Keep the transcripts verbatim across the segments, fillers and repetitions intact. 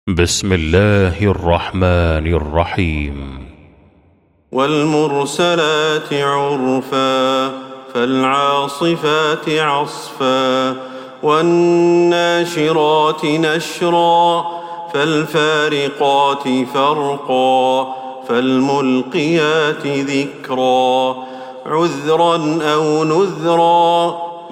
بسم الله الرحمن الرحيم. والمرسلات عرفا فالعاصفات عصفا والناشرات نشرا فالفارقات فرقا فالملقيات ذكرا عذرا أو نذرا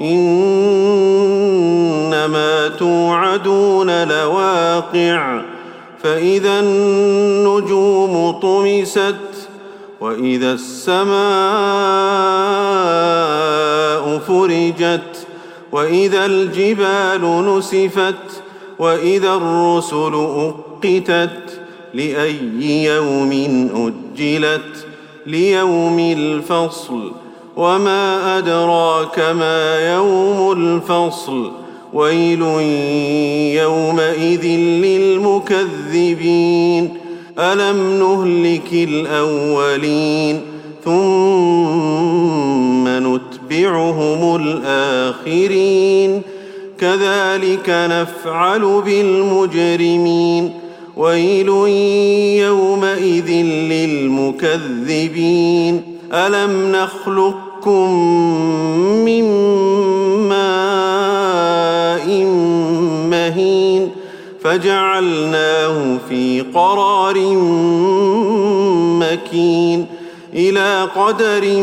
إنما توعدون لواقع فإذا النجوم طمست وإذا السماء فرجت وإذا الجبال نسفت وإذا الرسل أقتت لأي يوم أجلت ليوم الفصل وما أدراك ما يوم الفصل ويل يومئذ للمكذبين ألم نهلك الأولين ثم نتبعهم الآخرين كذلك نفعل بالمجرمين ويل يومئذ للمكذبين ألم نخلقكم من ماء مهين فجعلناه في قرار مكين إلى قدر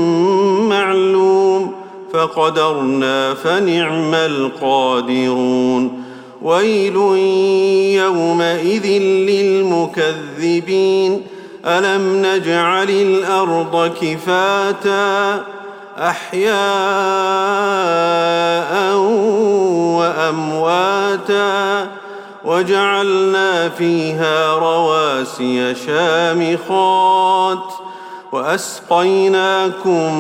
معلوم فقدرنا فنعم القادرون ويل يومئذ للمكذبين ألم نجعل الأرض كفاتا أحياء وأمواتا وجعلنا فيها رواسي شامخات وأسقيناكم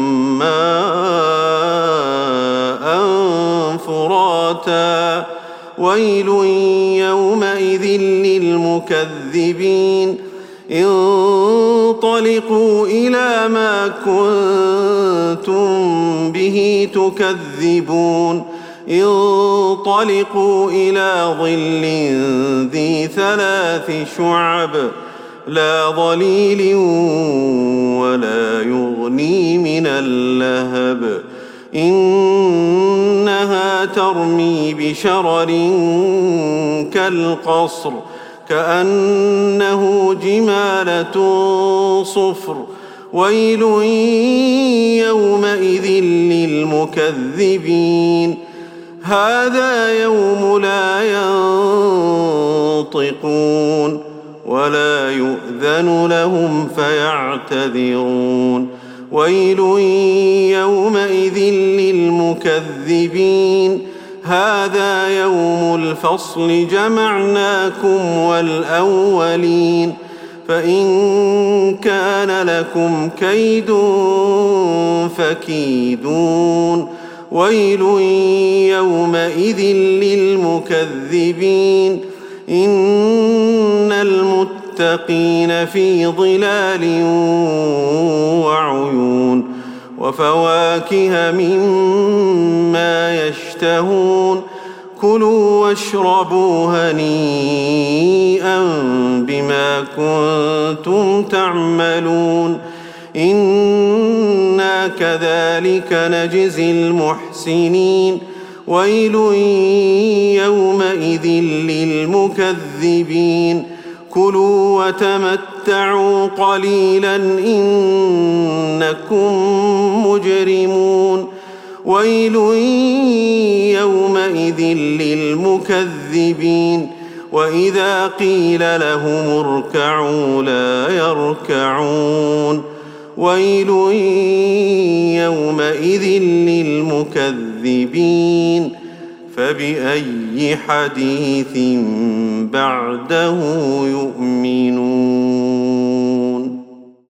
ماء فراتا ويل يومئذ للمكذبين انطلقوا إلى ما كنتم به تكذبون انطلقوا إلى ظل ذي ثلاث شعب لا ظليل ولا يغني من اللهب إنها ترمي بشرر كالقصر كأنه جمالة صفر ويل يومئذ للمكذبين هذا يوم لا ينطقون ولا يؤذن لهم فيعتذرون ويل يومئذ للمكذبين هذا يوم الفصل جمعناكم والأولين فإن كان لكم كيد فكيدون ويل يومئذ للمكذبين إن المتقين في ظلال وعيون وفواكه مما يشتهون كلوا واشربوا هنيئا بما كنتم تعملون إنا كذلك نجزي المحسنين ويل يومئذ للمكذبين كلوا وتمتعوا قليلا إنكم مجرمون ويل يومئذ للمكذبين وإذا قيل لهم اركعوا لا يركعون ويل يومئذ للمكذبين فبأي حديث بعده يؤمنون.